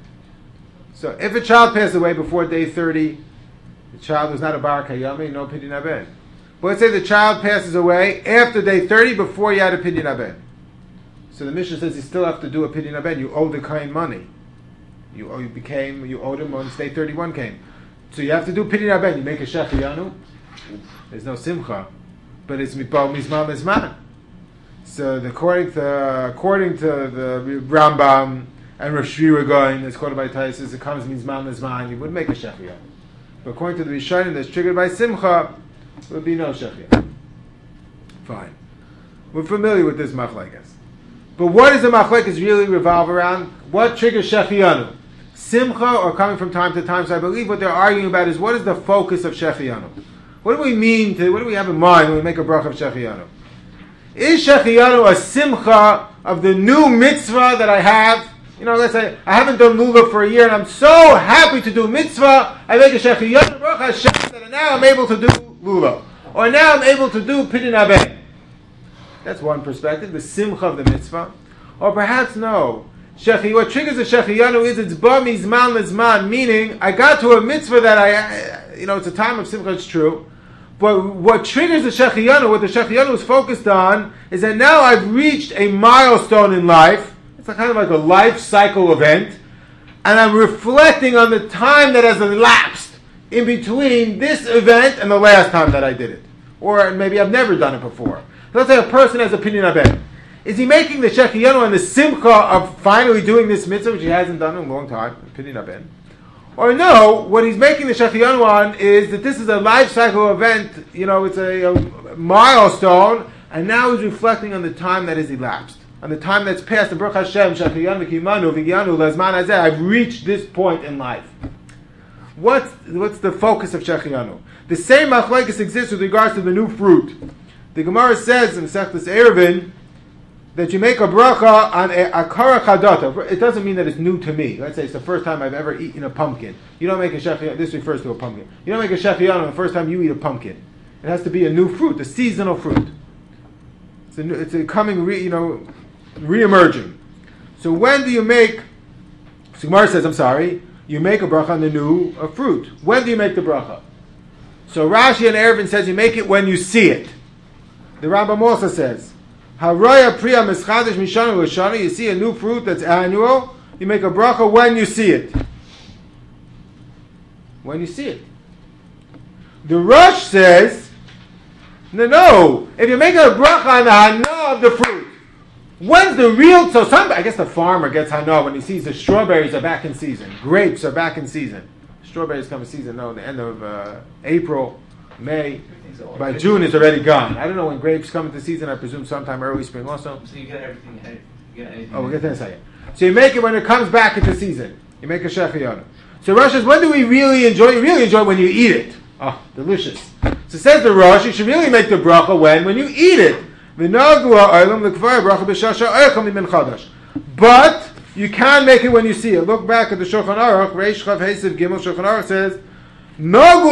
So if a child passed away before day 30, the child was not a bar kayami, no pidyon haben. But let's say the child passes away after day 30 before you had a pidyon haben. So the Mishnah says you still have to do a pidyon haben. You owe the kohen money. You owed him once day 31 came. So you have to do pidyon haben. You make a shechianu. There's no simcha, but it's mipal mizman mizman. So according to the Rambam and Rav Shri Ragain, it's quoted by Taisus, it comes mizman mizman. You would make a shechianu. But according to the Rishonim, that's triggered by simcha. There would be no shechianu. Fine. We're familiar with this machlekes. But what does the machlekes really revolve around? What triggers shechianu? Simcha or coming from time to time? So I believe what they're arguing about is what is the focus of shechianu? What do we have in mind when we make a bracha of shechianu? Is shechianu a simcha of the new mitzvah that I have? Let's say I haven't done lulav for a year and I'm so happy to do mitzvah, I make a shechianu bracha Hashem that now I'm able to do lulav. Or now I'm able to do pidyon haben. That's one perspective, the simcha of the mitzvah. Or perhaps no. What triggers the shechianu is it's ba mizman lezman, meaning I got to a mitzvah that it's a time of simcha, it's true. But what triggers the shechianu, what the shechianu is focused on, is that now I've reached a milestone in life. It's kind of like a life cycle event. And I'm reflecting on the time that has elapsed in between this event and the last time that I did it. Or maybe I've never done it before. Let's say a person has a pidyon haben. Is he making the Shechiyanu and the Simcha of finally doing this mitzvah, which he hasn't done in a long time, Pidyon Haben? Or no, what he's making the Shechiyanu on is that this is a life cycle event, it's a milestone, and now he's reflecting on the time that has elapsed, on the time that's passed. Baruch Hashem, Shechiyanu v'kimanu v'gyanu lezman hazeh. I've reached this point in life. What's the focus of Shechiyanu? The same machlokes exists with regards to the new fruit. The Gemara says in Sechtas Eruvin that you make a bracha on a kara chadata. It doesn't mean that it's new to me. Let's say it's the first time I've ever eaten a pumpkin. You don't make a shechiyanu. This refers to a pumpkin. You don't make a shechiyanu the first time you eat a pumpkin. It has to be a new fruit, a seasonal fruit. It's a coming, re-emerging. So when do you make? So Gemara says, you make a bracha on the new fruit. When do you make the bracha? So Rashi and Eruvin says you make it when you see it. The Rambam also says, Haraya priya mischadish mishana l'shana. You see a new fruit that's annual. You make a bracha when you see it. When you see it. The Rosh says, no. If you make a bracha on the hana of the fruit, when's the real? So I guess the farmer gets hana when he sees the strawberries are back in season, grapes are back in season. Strawberries come in season. No, the end of April, May. By June it's already gone. I don't know when grapes come into season. I presume sometime early spring also. So you get everything ahead. We'll get to that in a second. So you make it when it comes back into season. You make a shechiyanu. So Rosh says, when do we really enjoy? You really enjoy when you eat it. Oh, delicious. So says the Rosh, you should really make the bracha when you eat it. But you can make it when you see it. Look back at the Shulchan Aruch. Reish Chav Hesiv Gimel. Shulchan Aruch says, the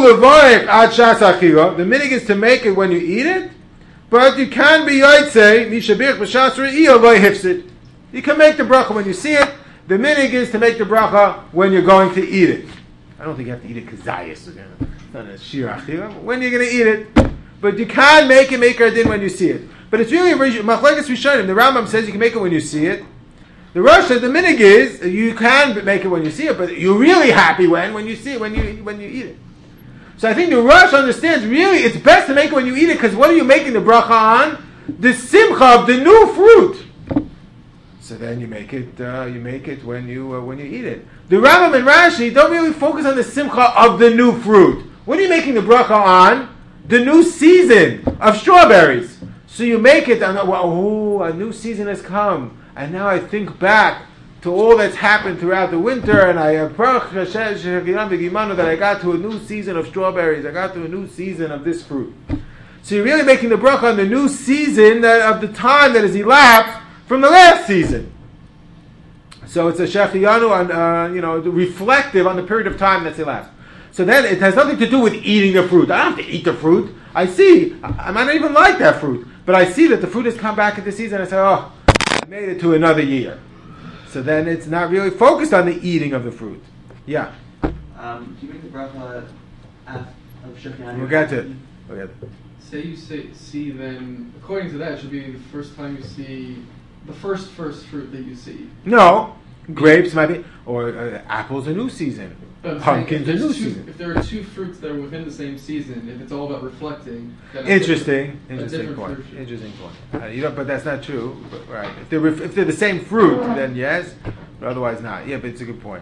minig is to make it when you eat it, but you can be yotzei mishabich b'shas re'iyah lo hifsid. You can make the bracha when you see it. The minig is to make the bracha when you're going to eat it. I don't think you have to eat it kazayis. It's not a shir achila. When you're going to eat it, but you can make it din when you see it. But it's really machlokes rishonim. The Rambam says you can make it when you see it. The Rosh says the minig is you can make it when you see it, but you're really happy when you see it, when you eat it. So I think the Rosh understands really it's best to make it when you eat it, because what are you making the bracha on? The simcha of the new fruit. So then you make it when you eat it. The Rambam and Rashi don't really focus on the simcha of the new fruit. What are you making the bracha on? The new season of strawberries. So you make it, a new season has come. And now I think back to all that's happened throughout the winter, and I that I got to a new season of strawberries. I got to a new season of this fruit. So you're really making the bracha on the new season of the time that has elapsed from the last season. So it's a shechiyanu on, reflective on the period of time that's elapsed. So then it has nothing to do with eating the fruit. I don't have to eat the fruit. I might not even like that fruit, but I see that the fruit has come back into season. I say, I made it to another year. So then it's not really focused on the eating of the fruit. Yeah. Do you make the bracha of shechiyanu? We'll get to it. Say you see, then according to that, it should be the first time you see the first fruit that you see. No, grapes might be, or apples a new season, pumpkins a new season. If there are two fruits that are within the same season, if it's all about reflecting, then interesting point. But that's not true. But, right? If they're the same fruit, then yes, but otherwise not. Yeah, but it's a good point.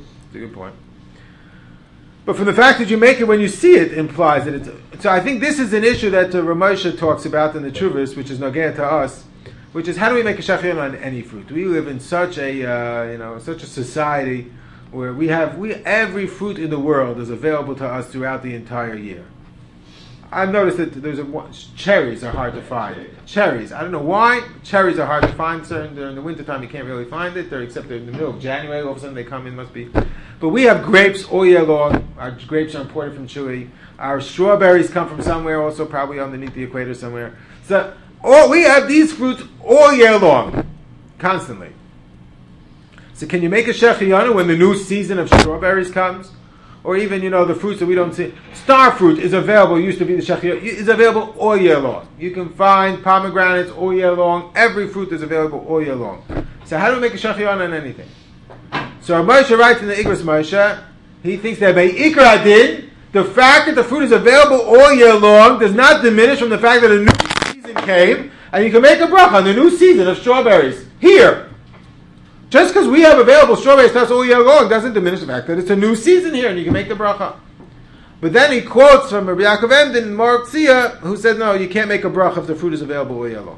But from the fact that you make it when you see it implies that it's. So I think this is an issue that Ramosha talks about in the Chuvas, which is nogea to us, which is how do we make a shechiyanu on any fruit? We live in such a such a society where every fruit in the world is available to us throughout the entire year. I've noticed that cherries are hard to find. Cherries, I don't know why. Cherries are hard to find. During the wintertime, you can't really find it. Except in the middle of January, all of a sudden they come in. Must be. But we have grapes all year long. Our grapes are imported from Chile. Our strawberries come from somewhere, also probably underneath the equator somewhere. So we have these fruits all year long, constantly. So can you make a shechiyanu when the new season of strawberries comes? Or even, the fruits that we don't see. Star fruit is available, used to be the shechiyanu, is available all year long. You can find pomegranates all year long. Every fruit is available all year long. So how do we make a shechiyanu on anything? So Moshe writes in the Igros Moshe, he thinks that by Ikra Din, the fact that the fruit is available all year long does not diminish from the fact that a new season came, And you can make a bracha on the new season of strawberries. Here. Just because we have available strawberries to us all year long doesn't diminish the fact that it's a new season here and you can make the bracha. But then he quotes from Rabbi Yaakov Emden and Mark Tzia, who said, no, you can't make a bracha if the fruit is available all year long.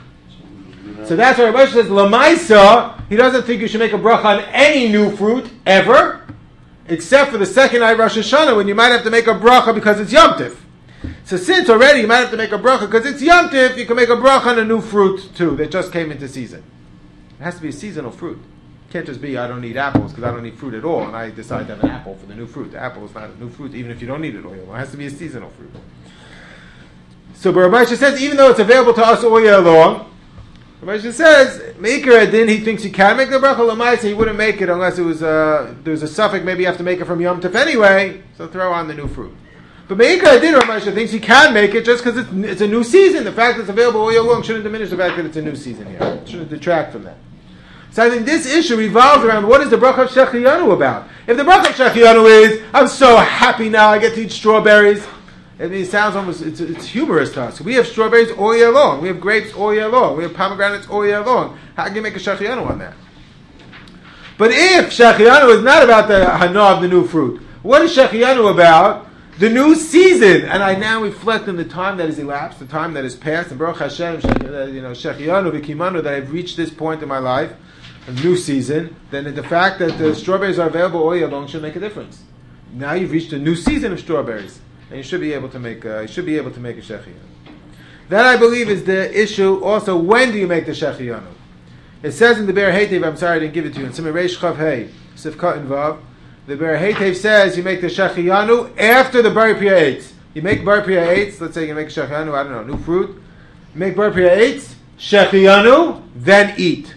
So that's why Rabbi says, Lamaisa, he doesn't think you should make a bracha on any new fruit, ever, except for the second night Rosh Hashanah, when you might have to make a bracha because it's Yom Tif. So since already you might have to make a bracha because it's Yom Tif, you can make a bracha on a new fruit too, that just came into season. It has to be a seasonal fruit. It can't just be, I don't eat apples because I don't eat fruit at all, and I decide to have an apple for the new fruit. The apple is not a new fruit, even if you don't eat it all year long. It has to be a seasonal fruit. So but Rabbi Yisrael says, even though it's available to us all year long, Rabbi Yisrael says, Meikar Adin, he thinks you can make the bracha l'maisa, he wouldn't make it unless it was there was a suffix, maybe you have to make it from Yom Tov anyway, so throw on the new fruit. But Meikar Adin, Rabbi Yisrael thinks he can make it just because it's a new season. The fact that it's available all year long shouldn't diminish the fact that it's a new season here. It shouldn't detract from that. So I think this issue revolves around what is the bracha of Shechiyanu about. If the bracha of Shechiyanu is, I'm so happy now I get to eat strawberries, it sounds almost, it's humorous to us. We have strawberries all year long. We have grapes all year long. We have pomegranates all year long. How can you make a Shechiyanu on that? But if Shechiyanu is not about the hana of the new fruit, what is Shechiyanu about? The new season. And I now reflect on the time that has elapsed, the time that has passed, and Baruch Hashem, Shechiyanu v'kimanu, that I've reached this point in my life, a new season, then the fact that the strawberries are available all year long should make a difference. Now you've reached a new season of strawberries, and you should be able to make a shechiyanu. That I believe is the issue. Also, when do you make the shechiyanu? It says in the Ber Heitev, I'm sorry I didn't give it to you, in Simei Reish Chav Hei, Sifkat and Vav, the Ber Heitev says you make the shechiyanu after the Bar Priya Eitz. You make Bar Priya Eitz, let's say you make shechiyanu, I don't know, new fruit. You make Bar Priya Eitz, shechiyanu, then eat.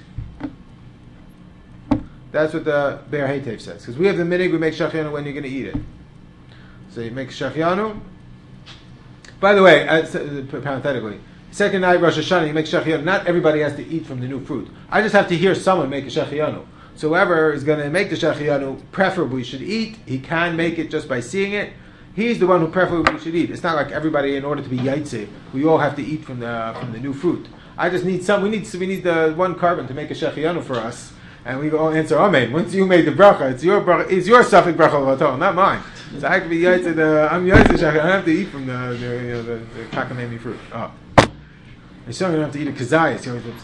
That's what the Ber Heitev says. Because we have the minig, we make shechiyanu when you're going to eat it. So you make shechiyanu. By the way, parenthetically, second night Rosh Hashanah, you make shechiyanu. Not everybody has to eat from the new fruit. I just have to hear someone make a shechiyanu. So whoever is going to make the shechiyanu, preferably should eat. He can make it just by seeing it. He's the one who preferably should eat. It's not like everybody, in order to be yaitze, we all have to eat from the new fruit. I just need some. We need the one carbon to make a shechiyanu for us. And we all answer amen. Once you made the bracha, it's your bracha, it's your suffix bracha l'vatol, not mine. So I can be yaitze I'm yaitze shachar. I don't have to eat from the kakamemi fruit. Oh, I still don't have to eat a kazayas.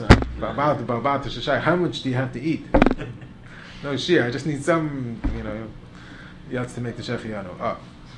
How much do you have to eat? No shir. I just need some, yatz to make the shechiyanu. Oh.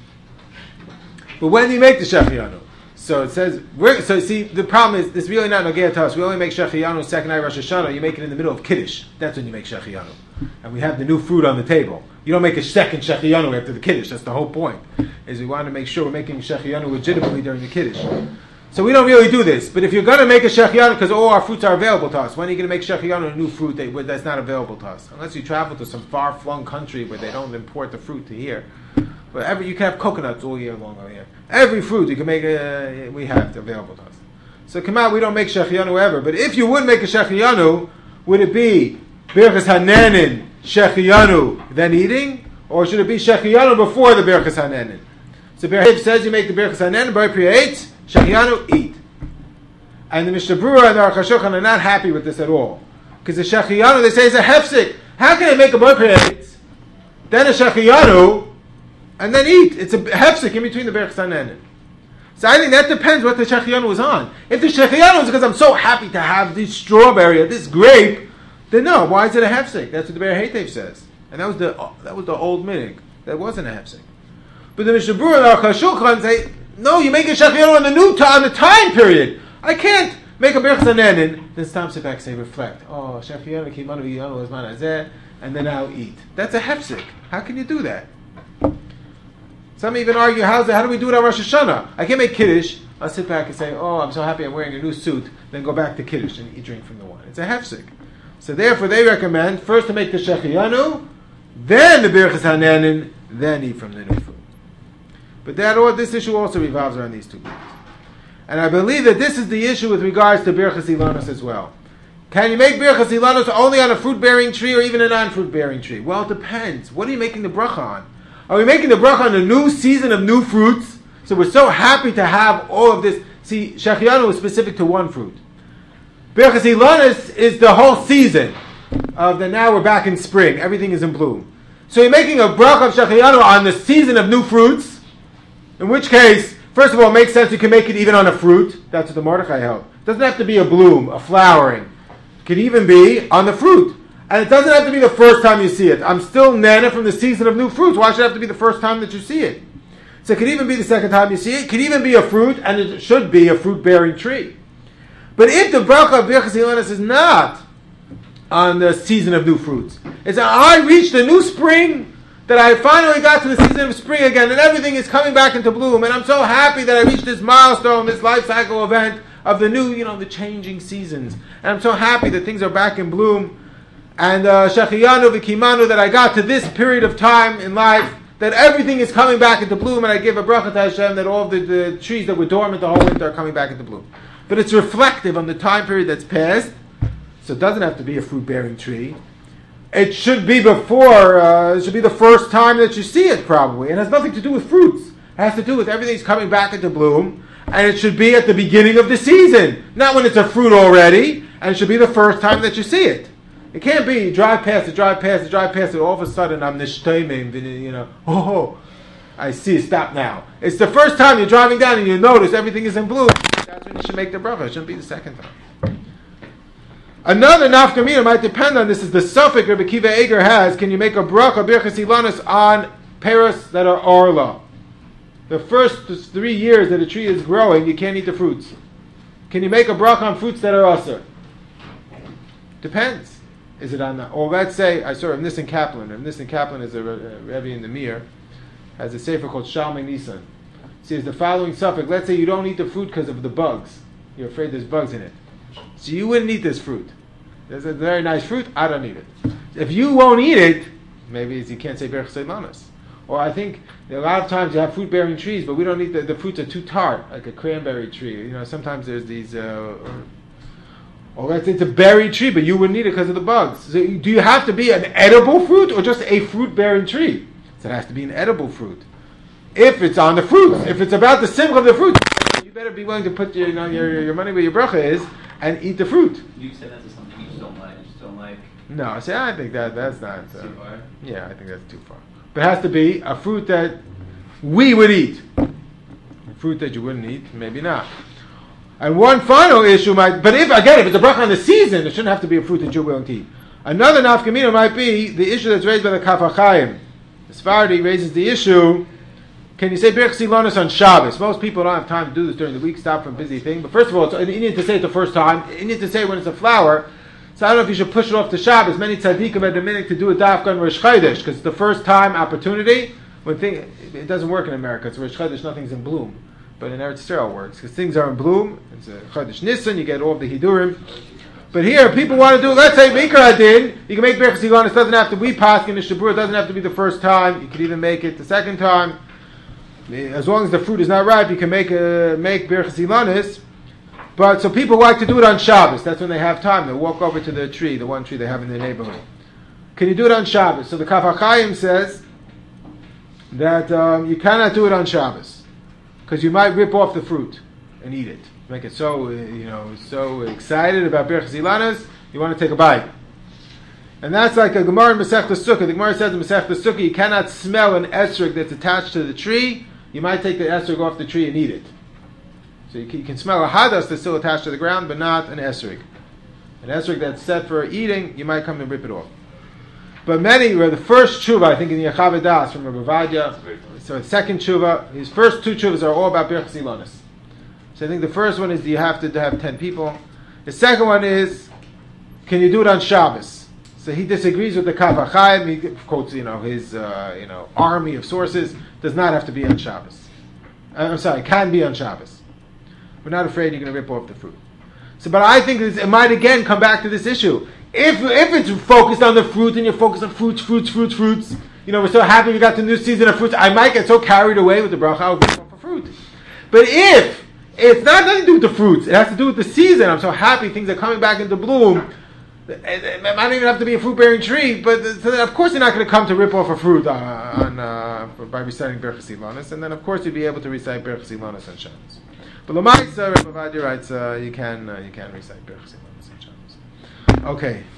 But when do you make the shechiyanu? So it says, see, the problem is, it's really not nogea to us. We only make shechiyanu second night Rosh Hashanah. You make it in the middle of Kiddush. That's when you make shechiyanu. And we have the new fruit on the table. You don't make a second shechiyanu after the Kiddush. That's the whole point. Is we want to make sure we're making shechiyanu legitimately during the Kiddush. So we don't really do this. But if you're going to make a shechiyanu, because all our fruits are available to us, when are you going to make shechiyanu a new fruit that's not available to us? Unless you travel to some far-flung country where they don't import the fruit to here. But you can have coconuts all year long over here. Every fruit you can make, we have available to us. So come out, we don't make shechiyanu ever. But if you would make a shechiyanu, would it be birchas hanenin shechiyanu then eating, or should it be shechiyanu before the birchas hanenin? So Berhev says you make the birchas hanenin, bar priya eitz, shechiyanu, eat. And the Mishnah Berurah and the Aruch HaShulchan are not happy with this at all, because the shechiyanu they say is a hefsek. How can I make a bar priya eitz, then a shechiyanu, and then eat? It's a hefsek in between the Berchas Hanenin. So I think that depends what the shechiyanu was on. If the shechiyanu is because I'm so happy to have this strawberry or this grape, then no. Why is it a hefsek? That's what the Ber Heitev says, and that was the old minig. That wasn't a hefsek. But the Mishnah Berurah and the Aruch HaShulchan say, no, you make a shechiyanu on the time period. I can't make a Berchas Hanenin. Then stop, sit back, say, reflect. Oh, shechiyanu kimanu v'yanu ezman hazeh, and then I'll eat. That's a hefsek. How can you do that? Some even argue, how do we do it on Rosh Hashanah? I can't make Kiddush. I'll sit back and say, oh, I'm so happy I'm wearing a new suit, then go back to Kiddush and drink from the wine. It's a hefsek. So therefore they recommend first to make the shechiyanu, then the birchas hanenin, then eat from the new food. But this issue also revolves around these two groups. And I believe that this is the issue with regards to birchas ilanos as well. Can you make birchas ilanos only on a fruit-bearing tree or even a non-fruit-bearing tree? Well, it depends. What are you making the bracha on? Are we making the bracha on a new season of new fruits? So we're so happy to have all of this. See, shechiyanu is specific to one fruit. Birchas Ilanos is the whole season of the now we're back in spring. Everything is in bloom. So you're making a bracha of Shechiyanu on the season of new fruits, in which case, first of all, it makes sense you can make it even on a fruit. That's what the Mordechai held. It doesn't have to be a bloom, a flowering. It could even be on the fruit. And it doesn't have to be the first time you see it. I'm still nana from the season of new fruits. Why should it have to be the first time that you see it? So it could even be the second time you see it. It could even be a fruit, and it should be a fruit-bearing tree. But if the bracha of Birchas Ilanos is not on the season of new fruits, it's that I reached the new spring, that I finally got to the season of spring again, and everything is coming back into bloom, and I'm so happy that I reached this milestone, this life cycle event of the new, the changing seasons. And I'm so happy that things are back in bloom. And Shechiyanu v'Kimanu, that I got to this period of time in life, that everything is coming back into bloom, and I give a bracha to Hashem that all the trees that were dormant the whole winter are coming back into bloom. But it's reflective on the time period that's passed, so it doesn't have to be a fruit-bearing tree. It should be before, it should be the first time that you see it, probably. It has nothing to do with fruits. It has to do with everything's coming back into bloom, and it should be at the beginning of the season, not when it's a fruit already, and it should be the first time that you see it. It can't be, you drive past it, all of a sudden I'm nishtaimim, I see it, stop now. It's the first time you're driving down and you notice everything is in bloom. That's when you should make the bracha. It shouldn't be the second time. Another nafkamina might depend on this, is the suffix Rabbi Akiva Eger has, can you make a bracha, Birchas Ilanos, on peros that are orla? The first 3 years that a tree is growing, you can't eat the fruits. Can you make a bracha on fruits that are aser? Depends. Is it on that? Or let's say, I saw Rav Nissen Kaplan. Rav Nissen Kaplan is a Rebbe in the Mir, has a sefer called Shalmei Nisan. He says the following suffix, let's say you don't eat the fruit because of the bugs. You're afraid there's bugs in it. So you wouldn't eat this fruit. There's a very nice fruit, I don't eat it. If you won't eat it, maybe you can't say Birchas Ilanos. Or I think a lot of times you have fruit-bearing trees, but we don't eat the fruits are too tart, like a cranberry tree. Sometimes there's these... or let's say it's a berry tree, but you wouldn't eat it because of the bugs. So do you have to be an edible fruit or just a fruit-bearing tree? So it has to be an edible fruit. If it's on the fruit, if it's about the simcha of the fruit, you better be willing to put your money where your bracha is and eat the fruit. You said that's something you just don't like. You just don't like. No, I think that's not... Too far. Yeah, I think that's too far. But it has to be a fruit that we would eat. A fruit that you wouldn't eat, maybe not. And one final issue but if it's a bracha on the season, it shouldn't have to be a fruit that you're willing to eat. Another nafkamina might be the issue that's raised by the Kaf HaChaim. The Sephardi raises the issue, can you say Birchas Ilanos on Shabbos? Most people don't have time to do this during the week, stop from busy thing. But first of all, it's an Indian to say it the first time. Indian to say it when it's a flower. So I don't know if you should push it off to Shabbos. Many tzaddikim had the minute to do a dafka on Rosh Chodesh, because it's the first time opportunity. It doesn't work in America. It's Rosh Chodesh, nothing's in bloom. But in Eretz Yisrael it works, because things are in bloom. It's a Chodesh Nisan, you get all of the Hidurim. But here, people want to do, let's say Mikra Adin, you can make Birchas Ilanos, doesn't have to be Paskin in Shabur, it doesn't have to be the first time, you can even make it the second time. As long as the fruit is not ripe, you can make Birchas Ilanos. But so people like to do it on Shabbos, that's when they have time, they walk over to the tree, the one tree they have in their neighborhood. Can you do it on Shabbos? So the Kaf HaChaim says that you cannot do it on Shabbos, because you might rip off the fruit and eat it. Make it so, so excited about Birchas Ilanos, you want to take a bite. And that's like a Gemara in Masechta Sukkah. The Gemara says in Masechta Sukkah, you cannot smell an esrog that's attached to the tree. You might take the esrog off the tree and eat it. So you can smell a hadas that's still attached to the ground, but not an esrog. An esrog that's set for eating, you might come and rip it off. But many were the first tshuva, I think in Yechav Das from Rabbi Vadia. So the second tshuva, his first two tshuvas are all about Birchas Ilanos. So I think the first one is, do you have to have 10 people? The second one is, can you do it on Shabbos? So he disagrees with the Kaf HaChaim. He quotes, his army of sources. Does not have to be on Shabbos. Can be on Shabbos. We're not afraid you're going to rip off the fruit. So, but I think it might again come back to this issue. If it's focused on the fruit and you're focused on fruits, we're so happy we got the new season of fruits, I might get so carried away with the bracha, I'll rip off a fruit. But if it's nothing to do with the fruits, it has to do with the season, I'm so happy things are coming back into bloom, it might not even have to be a fruit-bearing tree, but so then of course you're not going to come to rip off a fruit by reciting Birchas Ilanos, and then of course you'll be able to recite Birchas Ilanos on Shabbos. But Lamaisa, Rabbi Vadia writes, you can recite Birchas Ilanos. Okay.